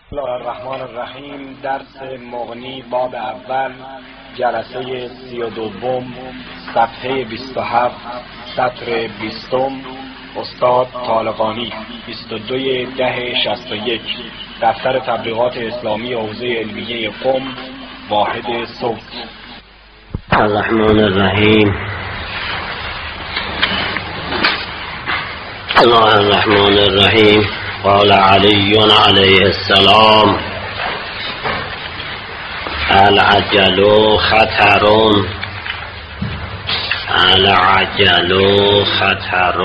بسم الله الرحمن الرحیم. درس مغنی باب اول، جلسه 32، صفحه 27، سطر 20. استاد طالقانی، 22/10/61، دفتر تبلیغات اسلامی حوزه علمیه قم، واحد صوت. الرحمن الرحیم. الله الرحمن الرحیم. قال علی علیه السلام: العجل خطر، العجل خطر.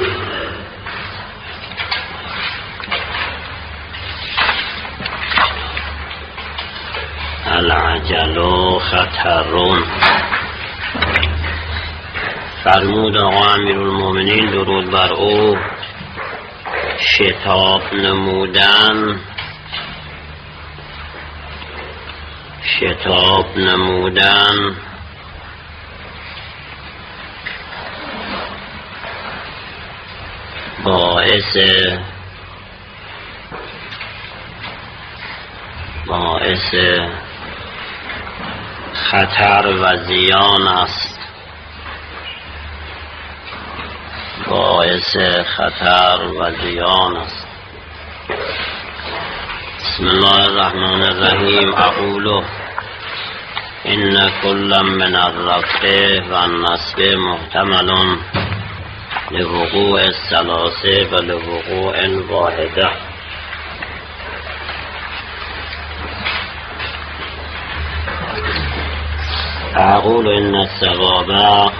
العجل خطر. فرمود آقا امیرالمومنین درود بر او: شتاب نمودن، شتاب نمودن باعث خطر و زیان است، باعث خطر و زیان است. بسم الله الرحمن الرحیم. اقول ان كل من الرفع و النصب محتمل لوقوع الثلاثه و لوقوع الواحده. اقول ان الصواب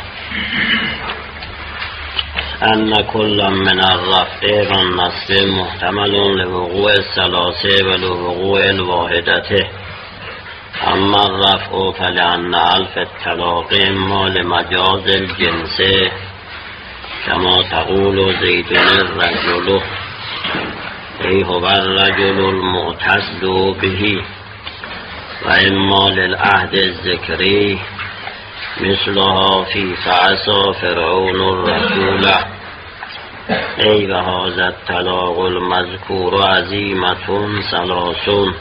ان كل من الرفع و النصب محتمل لوقوع الثلاثه و لوقوع الواحده. اما الرفع فلأن الف الطلاق اما لمجاز الجنس كما تقول زيد الرجل ای هو الرجل المعتز به، و اما للعهد الذکری مثلها فی فعصا فرعون الرسول ای و هذا الطلاق المذکور عزیمة ثلاث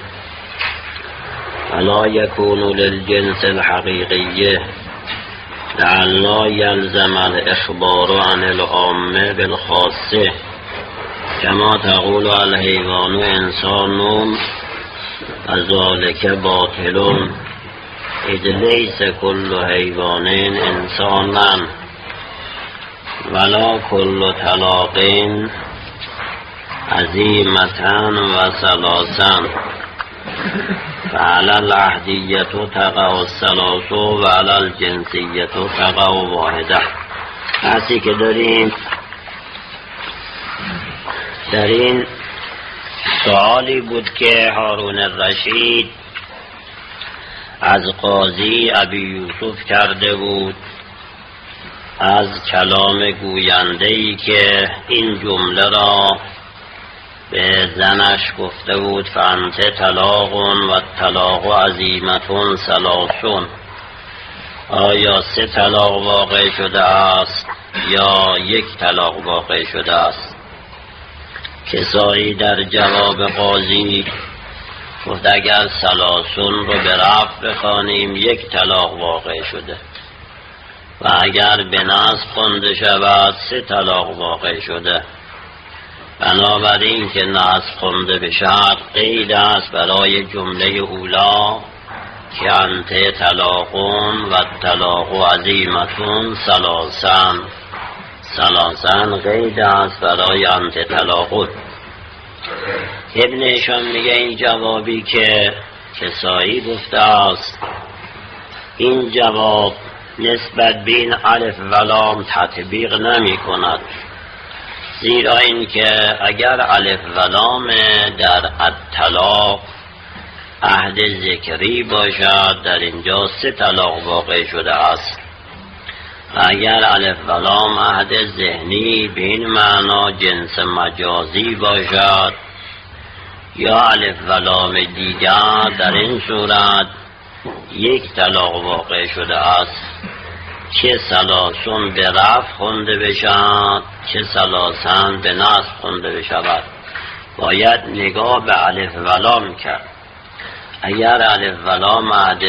ولا يكون للجنس الحقيقي لئلا يلزم الإخبار عن العام بالخاصة كما تقول الحيوان انسان وذلك باطل اذ ليس كل حيوان انسانا ولا كل طلاق عزيمة وثلاثا فعلى العهدية تقع الثلاث وعلى الجنسية تقع واحدة. حسی که در این سوالی بود که هارون الرشید از قاضی ابی یوسف کرده بود، از کلام گوینده‌ای که این جمله را به زنش گفته بود: فانت طلاق و طلاق عزیمة ثلاث. آیا 3 طلاق واقع شده است یا 1 طلاق واقع شده است؟ کسایی در جواب قاضی گفت اگر ثلاثون رو به رفع بخوانیم 1 طلاق واقع شده و اگر به نصب خوانده شود 3 طلاق واقع شده. بنابراین که نصب خونده بشد قید است برای جمله اولا که انت طلاقون و طلاق عزیمة ثلاثا قید است برای انت طلاقون. ابنشان میگه این جوابی که کسایی گفته است، این جواب نسبت بین الف و لام تطبیق نمی کند، زیرا این که اگر الف و لام در الطلاق عهد ذکری باشد در اینجا 3 طلاق واقع شده است، و اگر الف و لام عهد ذهنی به این معنا جنس مجازی باشد یا الف و لام دیگر در این صورت 1 طلاق واقع شده است، چه ثلاثون به رفع خونده بشد چه ثلاثن به نصب خونده بشود. باید نگاه به الف و لام کرد. اگر الف و لام عهد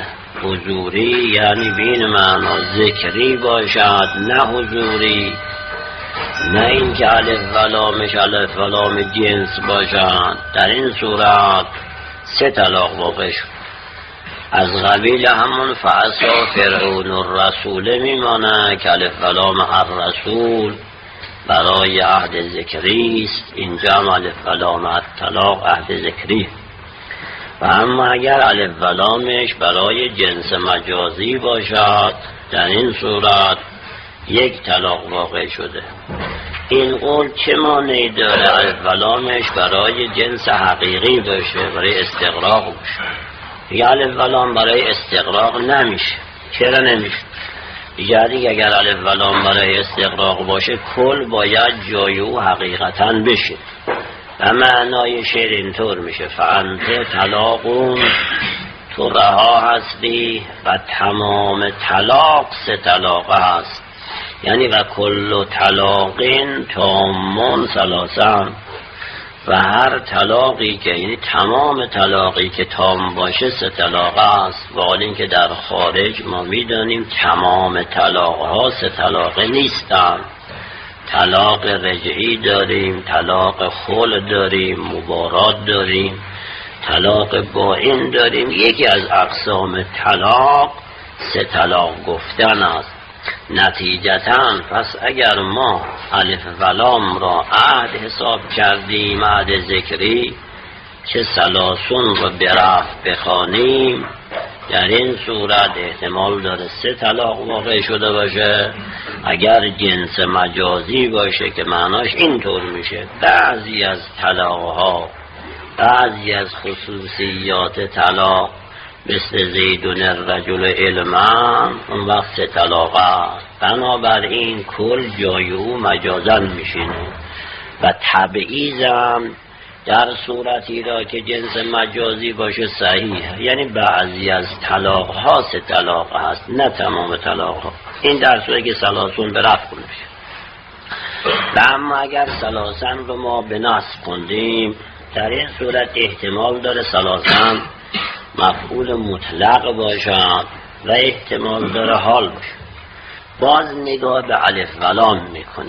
حضوری یعنی بین معنا ذکری باشد نه حضوری، نه اینکه الف و لامش الف و لام جنس باشد، در این صورت 3 طلاق واقع شد. از قبیل همون فعصا فرعون الرسول میمانه که الف و لام الرسول برای عهد ذکری است، اینجا هم الف و لام طلاق عهد ذکری. و اما اگر الف و لامش برای جنس مجازی باشد، در این صورت 1 طلاق واقع شده. این قول چه مانعی داره الف و لامش برای جنس حقیقی باشه، برای استغراق باشه؟ دیگه الف و لام برای استغراق نمیشه. چرا نمیشه؟ دیگه اگر الف و لام برای استغراق باشه کل باید جای او حقیقتا بشه. و معنای شعر اینطور میشه: فانت طلاقون، تو رها هستی و تمام طلاق 3 طلاق هست. یعنی و کل طلاقین تامون 3 و هر طلاقی که یعنی تمام طلاقی که تام باشه 3 طلاق است. و حال این که در خارج ما میدانیم تمام طلاق ها 3 طلاق نیستند. طلاق رجعی داریم، طلاق خل داریم، مبارات داریم، طلاق بائن داریم. یکی از اقسام طلاق 3 طلاق گفتن است. نتیجتاً پس اگر ما الف و لام را عهد حساب کردیم، عهد ذکری، چه 30 رو برفت بخوانیم، در این صورت احتمال داره 3 طلاق واقع شده باشه. اگر جنس مجازی باشه که معناش اینطور میشه: بعضی از طلاقها، بعضی از خصوصیات طلاق مثل زیدون الرجل علما، اون وقت 3 طلاق است. بنابراین کل جای او مجازن میشینه. و تبعیضم در صورتی را که جنس مجازی باشه صحیح، یعنی بعضی از طلاق ها 3 طلاق هست، نه تمام طلاق ها. این در صورتی که 30 به رفع میشه. و اما اگر 30 رو ما به نصب کندیم، در این صورت احتمال داره 30 مفعول مطلق باشد و احتمال داره حال باشه. باز نگاه به الف و لام میکنیم.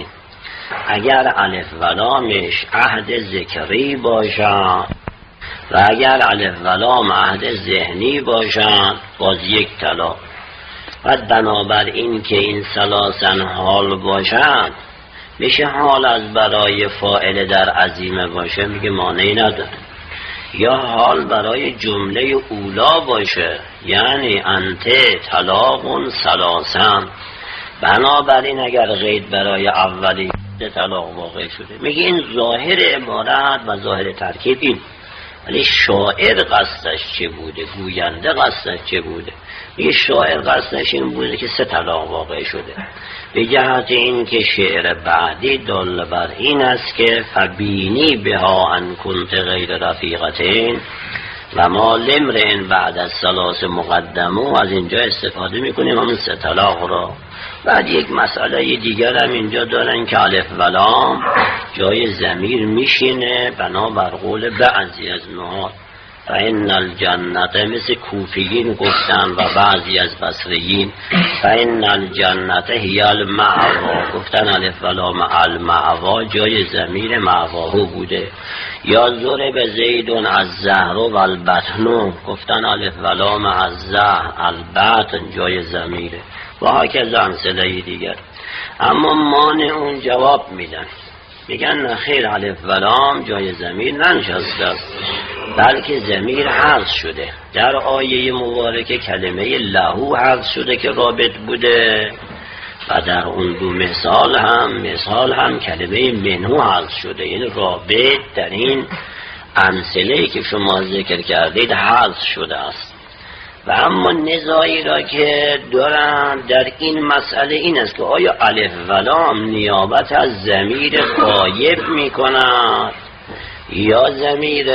اگر الف و لامش عهد ذکری باشد و اگر الف و لام عهد ذهنی باشد، باز 1 طلاق. و بنابراین که این 30 حال باشد، میشه حال از برای فاعل در عزیمه باشه، میگه مانعی نداره. یا حال برای جمله اولا باشه، یعنی انت طلاقون 3. بنابراین اگر قید برای اولی طلاق واقع شده، میگه این ظاهر عبارت و ظاهر ترکیب این، ولی شاعر قصدش چه بوده، گوینده قصدش چه بوده؟ میگه شاعر قصدش این بوده که 3 طلاق واقع شده. به جهت این که شعر بعدی دل بر این است که فبینی بها ان کنت غیر رفیقتین و ما لمرئن بعد از 3 مقدمو. از اینجا استفاده میکنیم همون 3 طلاق را. بعد یک مسئله دیگر هم اینجا دارن که الف و لام جای ضمیر میشینه بنابر قول بعضی از نحات. فإن الجنت، مثل کوفیین گفتن و بعضی از بصریین، فإن الجنت هی المأوا، گفتن الف و لام المأوا جای ضمیر مأواه بوده. یا ضرب زید از زهر و البطن، گفتن الف و لام از زهر البطن جای ضمیره. و هکذا امثله دیگر. اما مانع اون جواب میدن، میگن خیر، الف و لام جای ضمیر ننشسته، بلکه ضمیر حذف شده. در آیه مبارکه کلمه لهو حذف شده که رابط بوده و در اون 2 مثال هم کلمه منو حذف شده، یعنی رابط در این امثله که شما ذکر کردید حذف شده است. و اما نزاعی را که دارن در این مسئله این است که آیا الف و لام نیابت از ضمیر غایب می‌کند یا ضمیر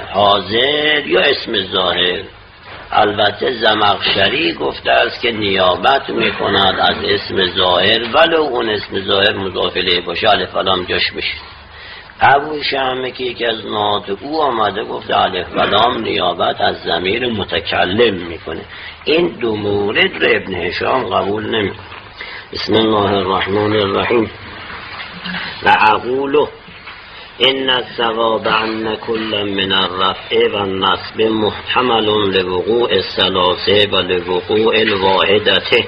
حاضر یا اسم ظاهر. البته زمخشری گفته است که نیابت می‌کند از اسم ظاهر، ولو اون اسم ظاهر مضاف الیه باشه الف و لام جاش بشه. ابو شمع که یکی از نات او آمده گفت الف و لام نیابت از ضمیر متکلم میکنه. این دو مورد رو ابن هشام قبول نمیکنه. بسم الله الرحمن الرحیم. و اقول ان الثواب عن كل من الرفع و النصب محتمل لوقوع الثلاثه و لوقوع الواحدته.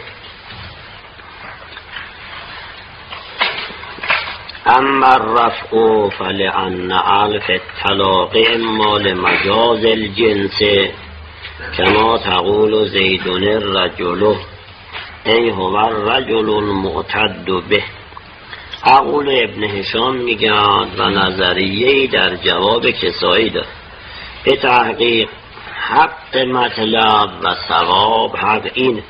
اما الرفع فلأن الف الطلاق اما لمجاز الجنس كما تقول زید الرجل ای هو الرجل المعتد به. اقول ابن هشام میگن و نظریه‌ای در جواب کسایی داره. به تحقیق حق مطلب و ثواب حق این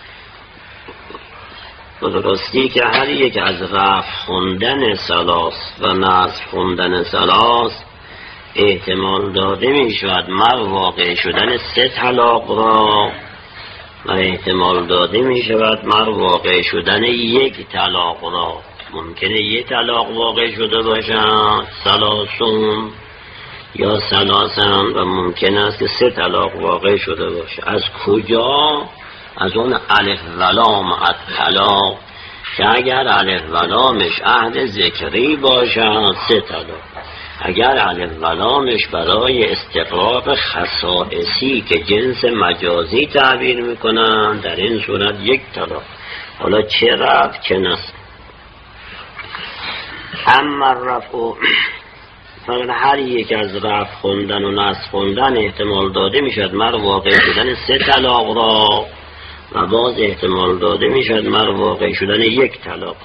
درستی که هر یک از رفع خوندن ثلاث و نصب خوندن ثلاث احتمال داده می شود مر واقع شدن 3 طلاق را و احتمال داده می شود مر واقع شدن 1 طلاق را. ممکنه 1 طلاق واقع شده باشد ثلاثون یا ثلاثن و ممکن است که 3 طلاق واقع شده باشه. از کجا؟ از اون الف و لام الطلاق که اگر الف و لامش عهد ذکری باشد 3 طلاق، اگر الف و لامش برای استقراق خصائصی که جنس مجازی تعبیر میکنن در این صورت 1 طلاق. حالا چه رفع چه نصب. اما رفع فقط هر یک از رفع خوندن و نصب خوندن احتمال داده میشد مر واقع شدن 3 طلاق را و باز احتمال داده میشد مر واقع شدن 1 طلاق.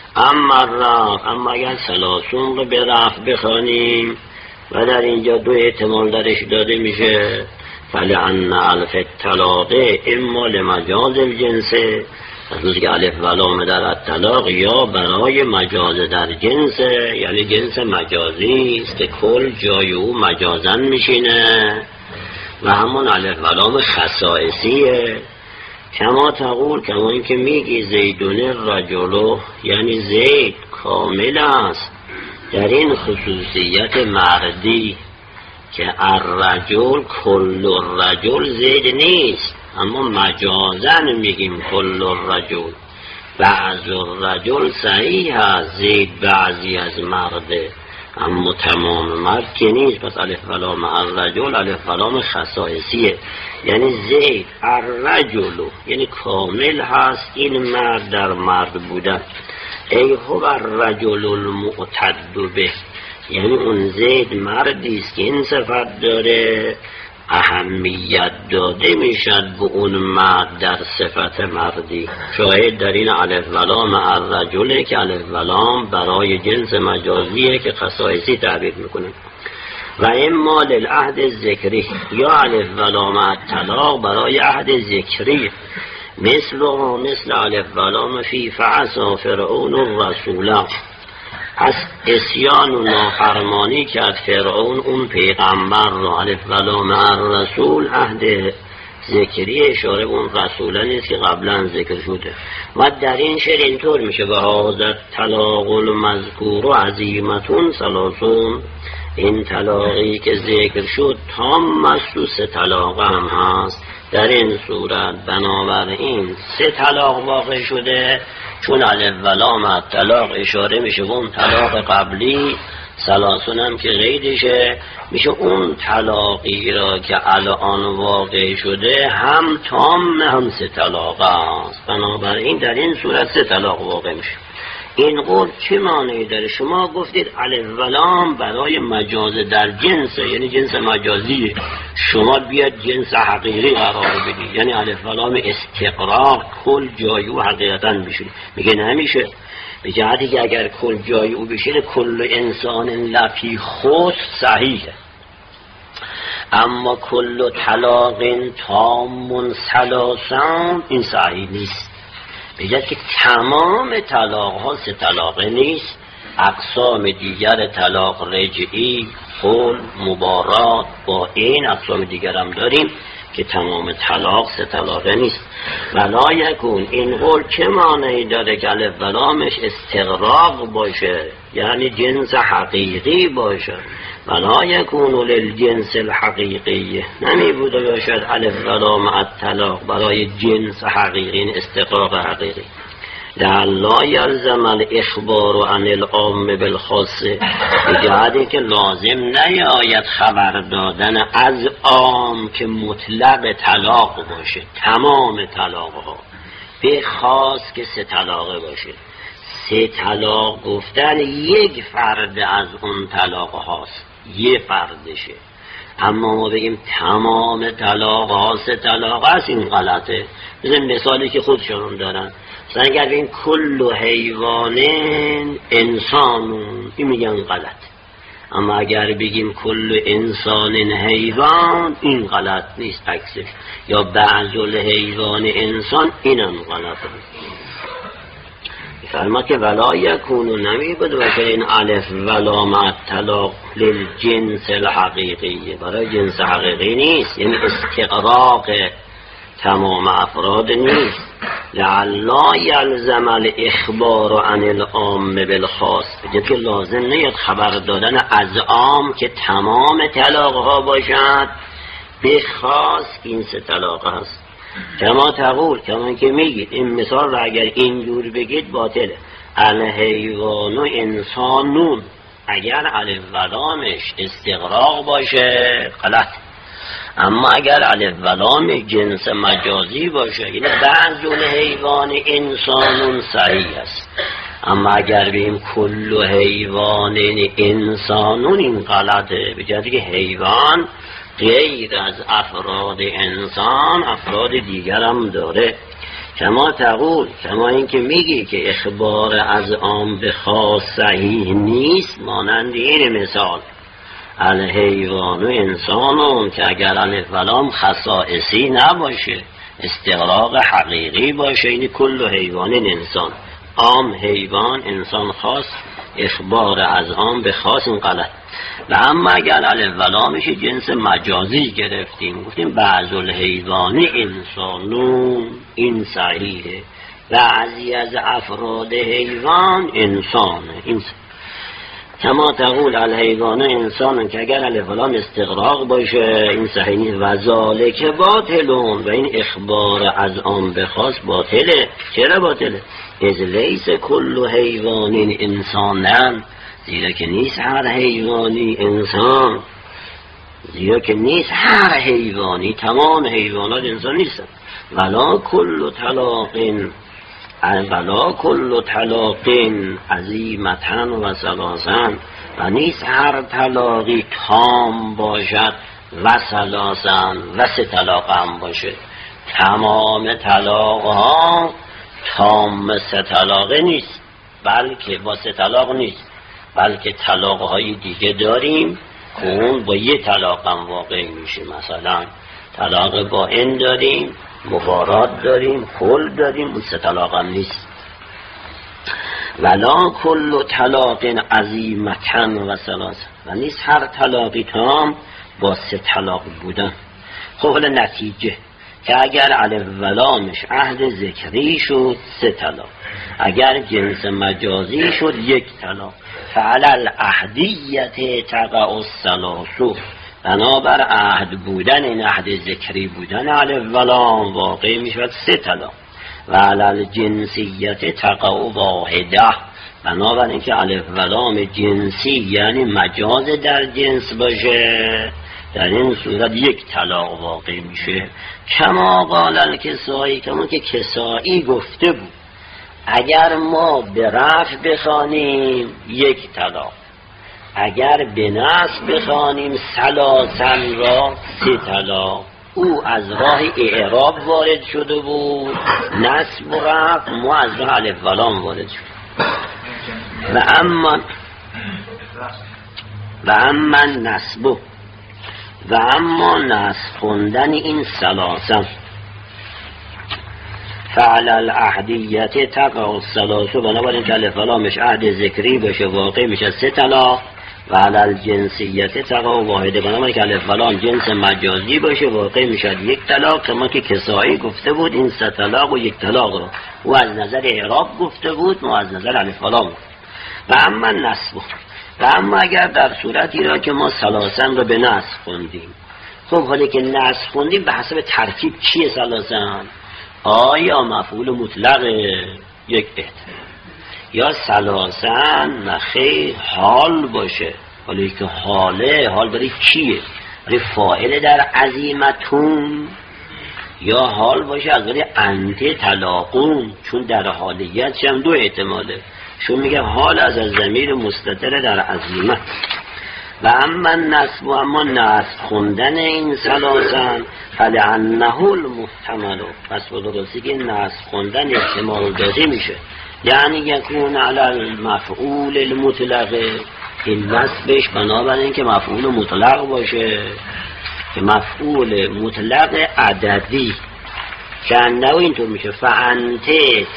اما اگر ثلاثون رو به رفع بخوانیم و در اینجا 2 احتمال درش داده میشه فلأن الف الطلاق اما لمجاز الجنس، از روزی که الف و لام در الطلاق یا برای مجاز در جنس، یعنی جنس مجازی است که کل جای او مجازن میشینه و همون الف و لام خصائصیه. کما تقول کما این که میگی زیدون الرجل یعنی زید کامل است در این خصوصیت مردی که الرجل کل الرجل زید نیست، اما مجازن میگیم کل الرجل. بعض الرجل صحیح است زید بعضی از مرده اما تمام مرد که نیست. پس الف و لام الرجل الف و لام خصائصیه، یعنی زید الرجل یعنی کامل هست این مرد در مرد بودن. ای هو الرجل المعتد به، یعنی اون زید مردی است که این صفت داره اهمیت داده میشد به اون مرد در صفت مردی. شاهد در این الف و لام الرجل که الف و لام برای جنس مجازیه که خصائصی تعبیر میکنه. و اما للعهد الذکری یا الف و لام الطلاق برای عهد ذکری مثل الف و لام فی فعصا فرعون الرسول، از اسیان و نافرمانی کرد فرعون اون پیغمبر را. الف و لام الرسول عهد ذکری اشاره اون رسوله نیست که قبلا ذکر شده. و در این شعر اینطور میشه و هذا طلاق المذکور و عظیمتون ثلاثون، این طلاقی که ذکر شد تام است و 3 طلاق هم هست. در این صورت بنابراین 3 طلاق واقع شده چون الف و لام طلاق اشاره میشه اون طلاق قبلی، ثلاثون هم که قیدشه میشه اون طلاقی را که الان واقع شده هم تام هم 3 طلاق است. بنابراین در این صورت 3 طلاق واقع میشه. این قول چه معنی داره؟ شما گفتید الف و لام برای مجاز در جنس، یعنی جنس مجازی، شما بیاد جنس حقیقی قرار بدید، یعنی الف و لام استقراق کل جای او حقیقتا بشه. میگه نمیشه، به جهتی که اگر کل جای او بشه کل انسان لفی خود صحیحه، اما کل طلاق تام ثلاثان این صحیح نیست. بگید که تمام طلاق ها 3 طلاقه نیست، اقسام دیگر طلاق رجعی، خل، مبارات با این اقسام دیگر هم داریم که تمام طلاق 3 طلاقه نیست. ولا یکون این قول چه معنی داره که الف و لامش استغراق باشه، یعنی جنس حقیقی باشه. ولا یکون للجنس الحقیقی، نمی بوده باشد الف و لام الطلاق برای جنس حقیقی، استغراق حقیقی. لا یلزم الاخبار عن العام بالخاص، جهتی که لازم نیاید خبر دادن از عام که مطلق طلاق باشه، تمام طلاق ها، به خاص که 3 طلاقه باشه. 3 طلاق گفتن یک فرد از اون طلاق هاست، یه فردشه. اما ما بگیم تمام طلاق ها 3 طلاق هست، این غلطه. مثالی که خودشون دارن، اگر این کل حیوان انسانون، این میگن غلط. اما اگر بگیم کل انسان حیوان، این غلط نیست، عکسش. یا بعض الحیوان انسان، اینم غلطه. فرما که ولا یکونو نمی بود و که این الف ولا مع طلاق للجنس الحقیقی، برای جنس حقیقی نیست، یعنی استغراق تمام افراد نیست. لعلا یلزم الاخبار عن العام بالخاص، بجد که لازم نیاد خبر دادن از عام که تمام طلاق ها باشد، به خاص این 3 طلاق هست. کما تقول، کما که میگید این مثال را اگر اینجور بگید باطله. الحیوان و انسانون، اگر الف و لامش استغراق باشه غلط. اما اگر الف و لام جنس مجازی باشه، یعنی بعض الحیوان انسانون صحیح است. اما اگر بیم کل حیوان انسانون، این غلطه، به جهتی که حیوان غیر از افراد انسان افراد دیگر هم داره. کما تقول، کما این که میگی که اخبار از عام به خاص صحیح نیست، مانند این مثال الحیوان و انسانون، که اگر الف و لام خصائصی نباشه، استغراق حقیقی باشه، این کل حیوان انسان، عام حیوان انسان خاص، اخبار از عام به خاص، این غلط. و اما اگر الف و لامش جنس مجازی گرفتیم، گفتیم بعض الحیوان انسانون، این صحیحه، بعضی از افراد حیوان انسانه، این صحیح. کما تقول الحیوان انسان، که اگر الف و لام استغراق باشه این صحیح نیست. و ذالک باطلون، و این اخبار از عام به خاص باطله. چرا باطله؟ از لیس کل حیوان انسانن، زیرا که نیست هر حیوانی انسان، زیرا که نیست هر حیوانی، تمام حیوانات انسان نیستن. ولا کل طلاقین، ولا کل طلاقین عظیمتن و ثلاثن، و نیست هر طلاقی تام باشد و ثلاثن و 3 طلاق هم باشه. تمام طلاق ها تام 3 طلاقه نیست، بلکه با 3 طلاق نیست، بلکه طلاق های دیگه داریم که اون با 1 طلاق هم واقع میشه. مثلا طلاق بائن داریم، مبارات داریم، خل داریم، اون 3 طلاق هم نیست. ولا کل طلاق عظیمتن و ثلاثن، و نیست هر طلاقی تام با 3 طلاق بودن. خب نتیجه که اگر الف و لامش عهد ذکری شد 3 طلاق، اگر جنس مجازی شد 1 طلاق. فعلی الاحدیت تقع الثلاث، بنابر عهد بودن، این عهد ذکری بودن الف و لام واقع میشود 3 طلاق. و علی الجنسیت تقع واحده، بنابر اینکه الف و لام جنسی یعنی مجاز در جنس باشه، در این صورت 1 طلاق واقع میشه. کما قال الکسائی، کما که کسائی گفته بود اگر ما به رفع بخوانیم 1 طلاق، اگر به نصب بخوانیم ثلاثن را 3 طلاق. او از راه اعراب وارد شده بود، نصب و رفع، ما از راه الف و لام وارد شد. و اما نصب، و اما نصب خوندن این ثلاثن، فعل الاحدیت تقع الثلاث، بنابراین که الف و لامش عهد ذکری باشه واقع میشه 3 طلاق. و علل جنسیت تقا واحده، بنابراین که الف ولام جنس مجازی باشه واقع میشد یک طلاق، کما که کسایی گفته بود این سه طلاق و یک طلاق رو او از نظر اعراب گفته بود، ما از نظر الف ولام. و اما نسب، و اما اگر در صورتی را که ما ثلاثن رو به نسب خوندیم، خب حالی که نسب خوندیم به حسب ترتیب چیه ثلاثن؟ آیا مفعول مطلق یک احتمال، یا ثلاثن نخیر حال باشه، حالی که حال برای چیه؟ برای فاعل در عزیمتون، یا حال باشه از برای انت طلاقون، چون در حالیت هم دو احتماله، چون میگه حال از ضمیر مستتر در عزیمت. و اما نسب، و اما نسب خوندن این ثلاثن فلعنه المحتمل، پس بلغسی که نسب خوندن احتمال داده میشه، یعنی یکون علی المفعول المطلق، این نسبش بنابراین که مفعول مطلق باشه، که مفعول مطلق عددی که انه اینطور میشه فانت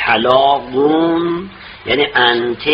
طلاقون، یعنی انت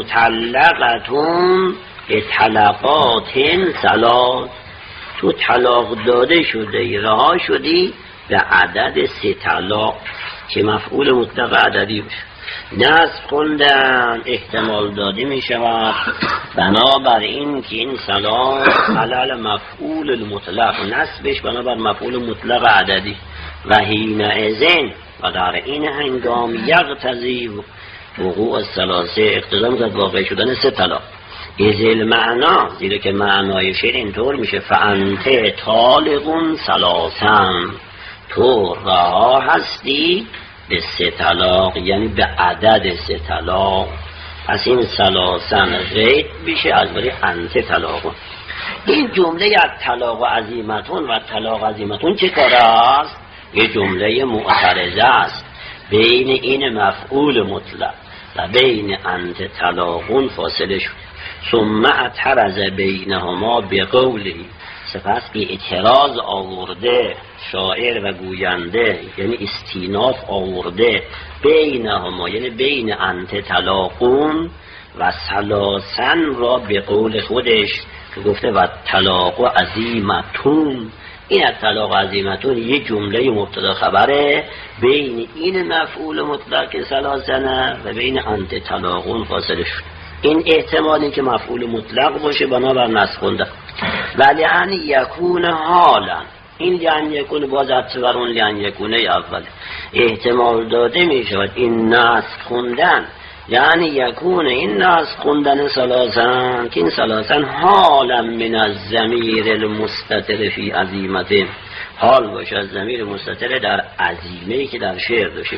مطلقتون به طلقات ثلاث، تو طلاق داده شده رها شدی به عدد 3 طلاق که مفعول مطلق عددی بشه. نسب خوندن احتمال داده می شود بنابراین که این ثلاث علل مفعول المطلق، نسبش بنابر مفعول مطلق عددی. و حینئذ، و در این هنگام یقتضی وقوع الثلاثه، اقتضا می‌کند واقع شدن 3 طلاق. ازل معنا، زیرا که معنای شعر اینطور میشه فانت طالقون ثلاثن، تو رها هستی به 3 طلاق، یعنی به عدد 3 طلاق. پس این ثلاثن غیب میشه از برای انت طلاقون. این جمله از طلاق و عزیمتون و طلاق عزیمتون چه کار است؟ یه جمله معترضه است بین این مفعول مطلق و بین انت طلاقون فاصله شد. ثم اعترض بینهما بقولی، سپس اعتراض آورده شاعر و گوینده، یعنی استیناف آورده بینهما، یعنی بین انت طلاقون و ثلاثن را به قول خودش که گفته و طلاق و عزیمتون. این طلاق عزیمتون یه جمله مبتدا خبره بین این مفعول مطلق ثلاثنه و بین انت طلاقون فاصله شد. این احتمالی که مفعول مطلق باشه بنابر نسخ خونده. ولی ان یکون حالا، این لن یکون باز بر اون لن یکونه اول احتمال داده می شود این نسخ خوندن، یعنی یکون این نسخ خوندن ثلاثن که این ثلاثن حالا من از ضمیر المستتر فی عزیمته، حال باشه از ضمیر مستتر در عزیمه‌ای که در شعر داشتیم.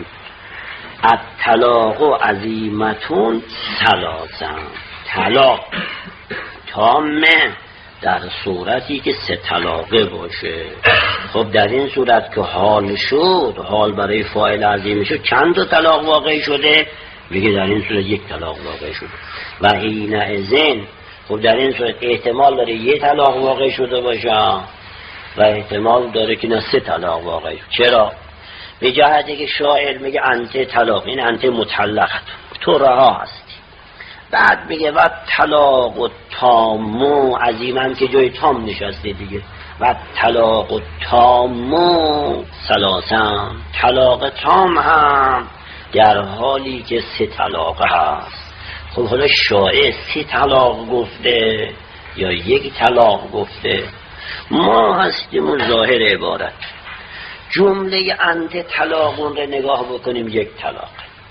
الطلاق و عزیمتون ثلاثن، طلاق تامه در صورتی که 3 طلاقه باشه. خب در این صورت که حال شد، حال برای فاعل عظیم شد، چند تا طلاق واقع شده؟ میگه در این صورت 1 طلاق واقع شده. و حینئذ، خب در این صورت احتمال داره 1 طلاق واقع شده باشه و احتمال داره که نه 3 طلاق واقع شده. چرا؟ به جهتی که شاعر میگه انت طلاق، این انت مطلقت، تو رها هستی. بعد میگه و طلاق و تامو، عظیمم که جای تام نشسته دیگه، و طلاق و تامو ثلاثن، طلاق تام هم در حالی که 3 طلاق هست. خب حالا شاعر 3 طلاق گفته یا 1 طلاق گفته؟ ما هستیم ظاهر عبارت جمله انت طلاقون رو نگاه بکنیم 1 طلاق،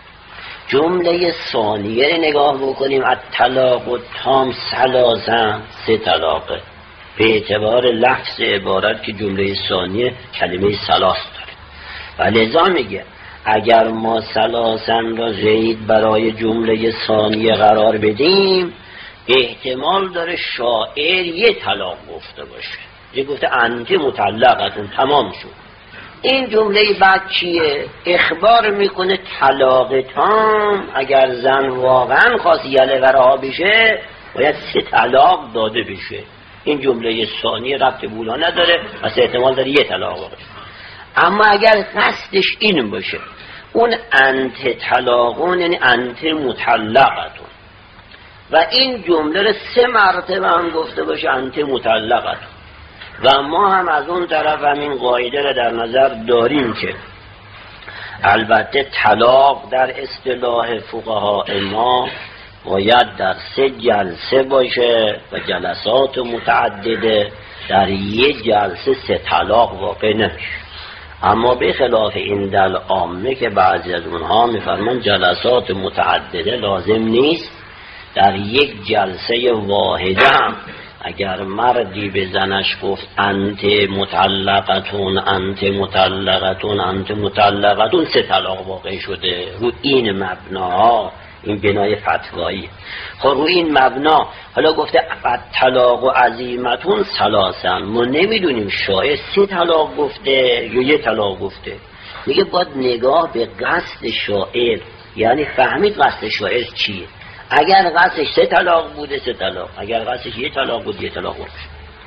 جمله ثانیه رو نگاه بکنیم الطلاق و تام ثلاثن 3 طلاقه، به اعتبار لفظ عبارت که جمله ثانیه کلمه ثلاث داره. و لذا میگه اگر ما ثلاثن را زید برای جمله ثانیه قرار بدیم احتمال داره شاعر 1 طلاق گفته باشه، یه گفته انت مطلقتون تمام شد. این جمله بعد چیه؟ اخبار میکنه طلاق تام اگر زن واقعا خواست یله ورها بشه باید 3 طلاق داده بشه. این جمله ثانیه ربط بولا نداره، پس احتمال داره 1 طلاق باشه. اما اگر قصدش این باشه اون انت طلاقون یعنی انت مطلقتون و این جمله رو 3 مرتبه هم گفته باشه انت مطلقت. و ما هم از اون طرف همین قاعده رو در نظر داریم که البته طلاق در اصطلاح فقهای ما باید در 3 جلسه باشه و جلسات متعدده، در یک جلسه 3 طلاق واقع نمیشه. اما به خلاف این در عامه که بعضی از اونها میفرمان جلسات متعدده لازم نیست، در یک جلسه واحده هم اگر مردی به زنش گفت انت مطلقتون انت مطلقتون انت مطلقتون 3 طلاق واقع شده. رو این مبناها، این بنای فتوایی، خب رو این مبنا حالا گفته طلاق و عزیمتون ثلاثن، ما نمیدونیم شاید 3 طلاق گفته یا 1 طلاق گفته. میگه باید نگاه به قصد شاعر، یعنی فهمید قصد شاعر چیه. اگر قصدش 3 طلاق بوده 3 طلاق، اگر قصدش 1 طلاق بود 1 طلاق بود.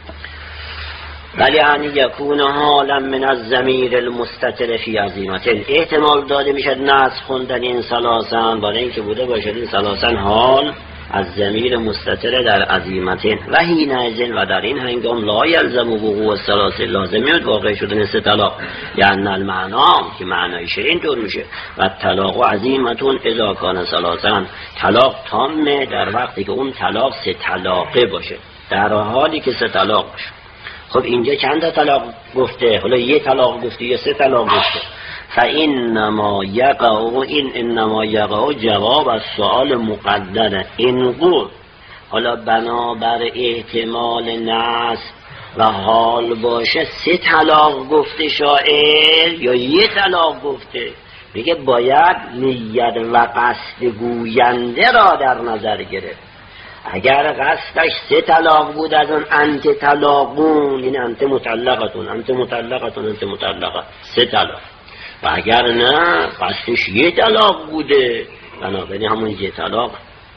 ولی ان یکون حالا من الضمیر المستتر فی عزیمتین، احتمال داده میشد نصب خوندن این ثلاثن برای اینکه بوده باشد این ثلاثن حال از ضمیر مستتر در عزیمتین و حینئذ و در این هنگام لا یلزم وقوع الثلاث، لازمیت واقع شدن 3 طلاق، یعنی المعنا که معنایش اینطور میشه و طلاق و عزیمتون اذا کان ثلاثن، طلاق تامه در وقتی که اون طلاق 3 طلاقه باشه، در حالی که 3 طلاق باشه. خب اینجا چند طلاق گفته؟ حالا 1 طلاق گفته یا 3 طلاق گفته؟ فإنما یقع، این انما یقع جواب از سوال مقدره این قول. حالا بنابر احتمال نصب و حال باشه 3 طلاق گفته شاعر یا 1 طلاق گفته. میگه باید نیت و قصد گوینده را در نظر گرفت. اگر قصدش 3 طلاق بود از اون انت طلاقون، این انت مطلقتون انت مطلقتون انت مطلقه 3 طلاق، و اگر نه قصدش 1 طلاق بوده بنابراین همون 1 طلاق.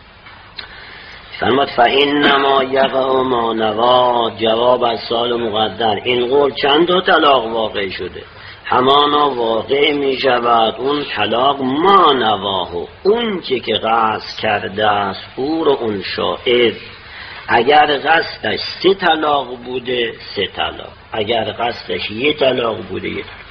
فرمود فإنما یقع ما نوا، جواب از سال مقدر این قول چند تا طلاق واقع شده، همانا واقع می شود اون طلاق ما نواهو، اون که قصد کرده است او رو اون شاعر. اگر قصدش 3 طلاق بوده 3 طلاق، اگر قصدش 1 طلاق بوده 1 طلاق.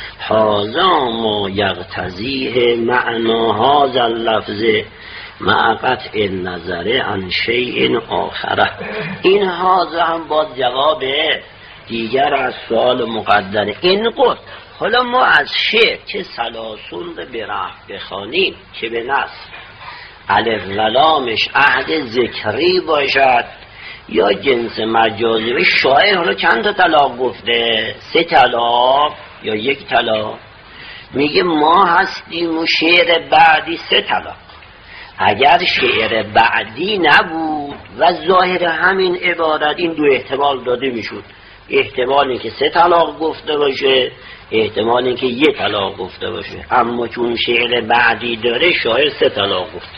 هذا ما یقتضیه معنا هذا اللفظ مع قطع النظر عن شیء آخر. این هذا هم با جواب دیگر از سوال مقدر این قول. حالا ما از شعر چه سلاسون به رفع بخوانیم چه به نصب، الف و لامش عهد ذکری باشد یا جنس مجازی. به شاعر حالا چند تا طلاق گفته؟ 3 طلاق یا 1 طلاق؟ میگه ما هستیم و شعر بعدی 3 طلاق. اگر شعر بعدی نبود و ظاهر همین عبارت این 2 احتمال داده میشد، احتمال این که 3 طلاق گفته باشه، احتمال این که 1 طلاق گفته باشه. اما چون شعر بعدی داره شاعر 3 طلاق گفته.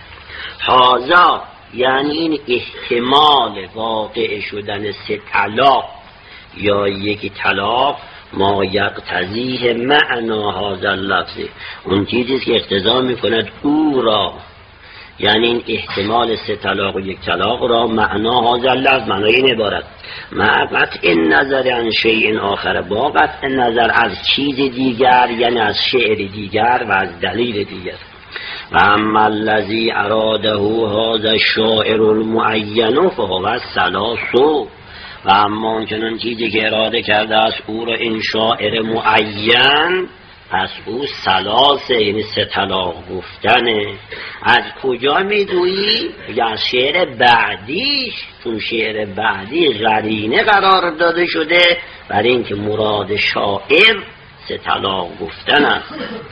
هذا یعنی این احتمال واقع شدن 3 طلاق یا 1 طلاق ما یقتضیه معنا هذا اللفظ، اون چیزی که اقتضا میکند او را، یعنی این احتمال 3 طلاق و 1 طلاق را معنا هذا اللفظ، معنای این عبارت مع قطع نظر عن شیء آخر، با قطع نظر از چیز دیگر، یعنی از شعر دیگر و از دلیل دیگر. و اما الذی اراده هذا الشاعر المعین فهو الثلاث، و اما اونچنان چیزی که اراده کرده است او را این شاعر معین، پس او ثلاثه یعنی 3 طلاق گفتنه. از کجا میدویی؟ یا از شعر بعدیش، چون شعر بعدی قرینه قرار داده شده برای اینکه مراد شاعر 3 طلاق گفتن است.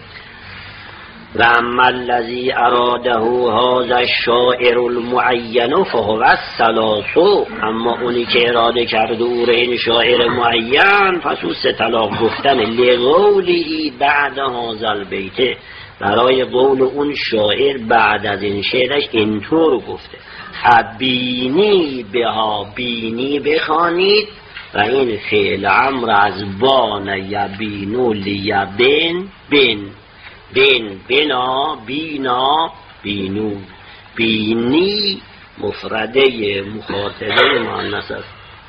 و اما الذی اراده هذا الشاعر المعین فهو الثلاث، اما اونی که اراده کرده او را این شاعر معین پس او 3 طلاق گفتن. لقولی بعد هذا البیت، برای قول اون شاعر بعد از این شعرش اینطور گفته بینی بها، بینی بخوانید و این فعل امر از بان یبینو لیبین، بین بین بنا بینا بینو، بینی مفرده مخاطبه مؤنث است.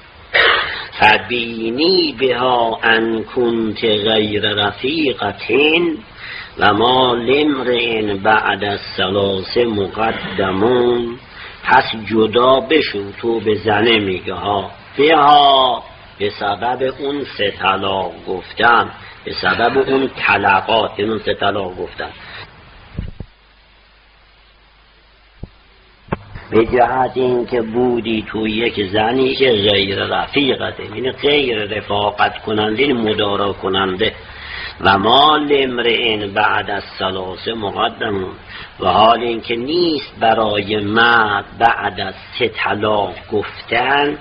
فبینی بها ان کنت غیر رفیقتین و ما لامرئ بعد الثلاث مقدمون. پس جدا بشو تو به زنه میگه ها، بها به سبب اون 3 طلاق گفتن، به سبب اون طلقات، اون 3 طلاق گفتن، به جهت این که بودی تو یک زنی که غیر رفیقته، یعنی غیر رفاقت کننده، مدارا کننده. و ما لامرئ بعد الثلاث مقدمون، و حال این که نیست برای مرد بعد از 3 طلاق گفتن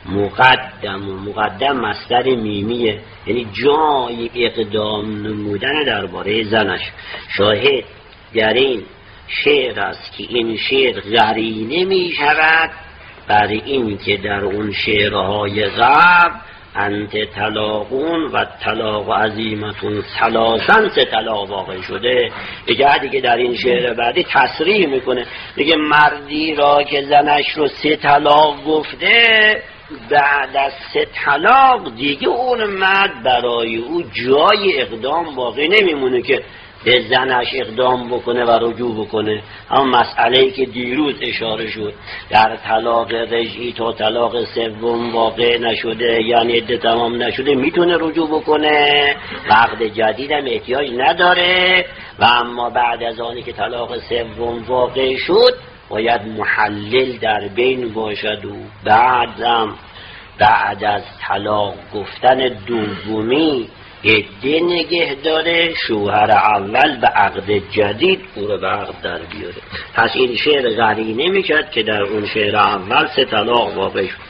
مقدم مصدر میمیه، یعنی جای اقدام نمودن درباره زنش. شاهد در این شعر است که این شعر قرینه می شود برای این که در اون شعرهای قبل انت طلاقون و طلاق عظیمتون ثلاثاً 3 طلاق واقع شده. دیگه که در این شعر بعدی تصریح میکنه، میگه مردی را که زنش رو 3 طلاق گفته، بعد از 3 طلاق دیگه اون مرد برای او جای اقدام باقی نمیمونه که به زنش اقدام بکنه و رجوع بکنه. اما مسئله‌ای که دیروز اشاره شد، در طلاق رجعی تا طلاق 3 واقع نشده، یعنی عده تمام نشده، میتونه رجوع بکنه و عقد جدید هم احتیاج نداره. و اما بعد از آنی که طلاق 3 واقع شد باید محلل در بین باشد و بعد از طلاق گفتن دومی عده نگه داره، شوهر اول به عقد جدید او رو به عقد در بیاره. پس این شعر قرینه میکرد که در اون شعر اول 3 طلاق واقع شد.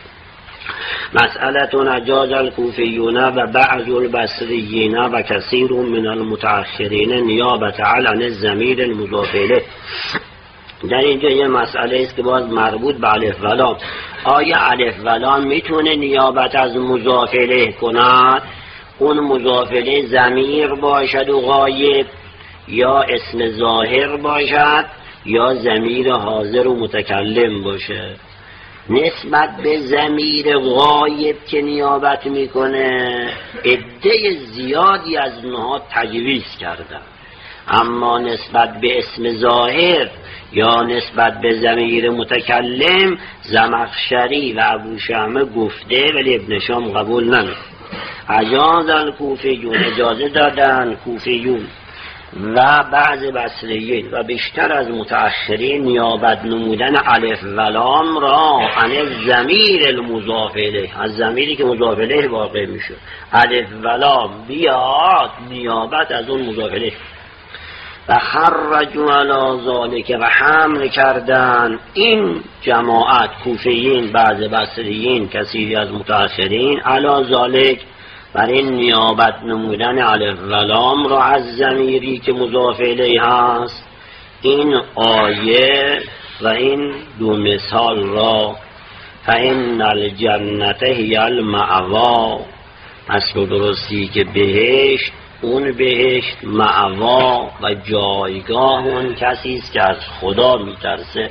مسئلتون اجاز الکوفیون و بعض البصریین و کثیر من المتأخرین نیابت عن الضمیر المضاف الیه. در اینجا یه مسئله است که باز مربوط به الف و لام. آیا الف و لام میتونه نیابت از مضاف الیه کند؟ اون مضاف الیه ضمیر باشد و غایب، یا اسم ظاهر باشد، یا ضمیر حاضر و متکلم باشه. نسبت به ضمیر غایب که نیابت میکنه عده زیادی از اونها تجویز کردن، اما نسبت به اسم ظاهر یا نسبت به ضمیر متکلم زمخشری و ابو شامه گفته ولی ابن شام قبول نمیکنه. اجاز الکوفیون، اجازه دادن کوفیون و بعض بصریین و بیشتر از متأخرین نیابت نمودن الف و لام را عن الضمیر المضاف الیه، از ضمیری که مضاف الیه واقع میشه. الف و لام بیاد نیابت از اون مضاف الیه. و خرجوا علی ذلک، و حمل کردن این جماعت کوفیین، بعض بصریین، کثیری از متأخرین علی ذلک، بر این نیابت نمودن الف و لام را از ضمیری که مضاف الیه هست. این آیه و این 2 مثال را فإن الجنة هی المأوا، اصل درستی که بهشت، اون بهشت مأوا و جایگاه اون کسی است که از خدا میترسه.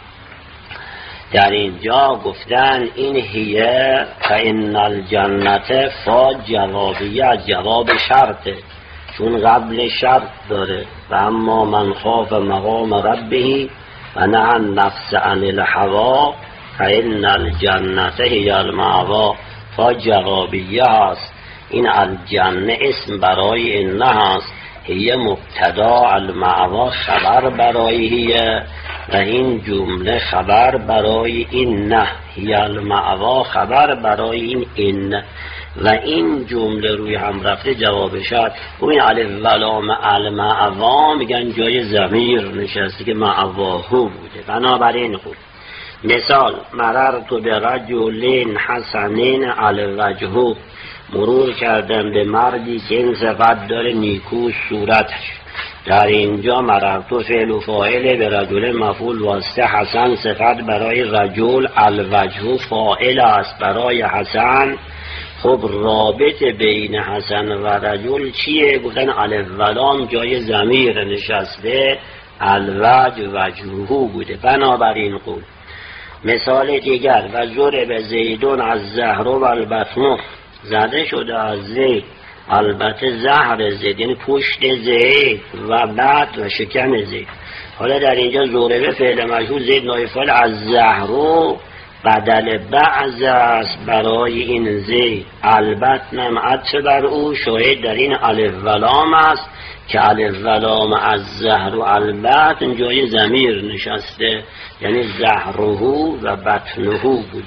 در اینجا گفتن این هیه فإن الجنة فا جوابیه، از جواب شرطه، چون قبل شرط داره. و اما من خاف مقام ربه و نهى النفس عن الهوى فإن الجنة هی المأوا، فا جوابیه هست. این الجنه اسم برای اینه هست، هی مبتدا، المأوا خبر برای هیه و این جمله خبر برای اینه، هی المأوا خبر برای این و این جمله روی هم رفته جواب شد. این الف و لام المأوا میگن جای ضمیر نشسته که مأواهو بوده. بنابراین خوب مثال مررت برجل حسن الوجه، مرور کردم به مردی که این صفت داره نیکو صورتش. در اینجا مررتو فعل و فاعل، به رجل مفعول واسطه، حسن صفت برای رجل، الوجه فاعل است برای حسن. خب رابط بین حسن و رجل چیه؟ گفتن الف و لام جای ضمیر نشسته، الوجه وجهه بوده. بنابراین قول مثال دیگر و ضرب زیدون از زهر و البطن، زده شده از زید، البته زهر زید یعنی پشت زید و بعد و شکم زید. حالا در اینجا ضربه فعل مجهول، زید نایب فاعل، از زهر بدل بعض است برای این زید، البته هم عطف بر او، شاهد در این الف و لام است که الف و لام از زهر و البته جای ضمیر نشسته، یعنی زهره و بطنه بوده.